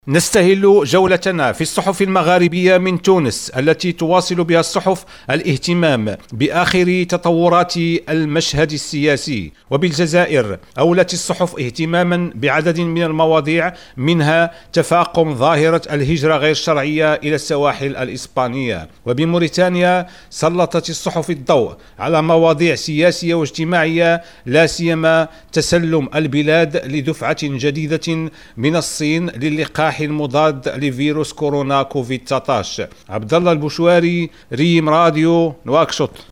نستهل جولتنا في الصحف المغاربية من تونس التي تواصل بها الصحف الاهتمام بآخر تطورات المشهد السياسي. وبالجزائر أولت الصحف اهتماما بعدد من المواضيع، منها تفاقم ظاهرة الهجرة غير الشرعية إلى السواحل الإسبانية. وبموريتانيا سلطت الصحف الضوء على مواضيع سياسية واجتماعية، لا سيما تسلم البلاد لدفعة جديدة من الصين للقاح المضاد لفيروس كورونا كوفيد 19. عبد الله البشواري، ريم راديو، نواكشوط.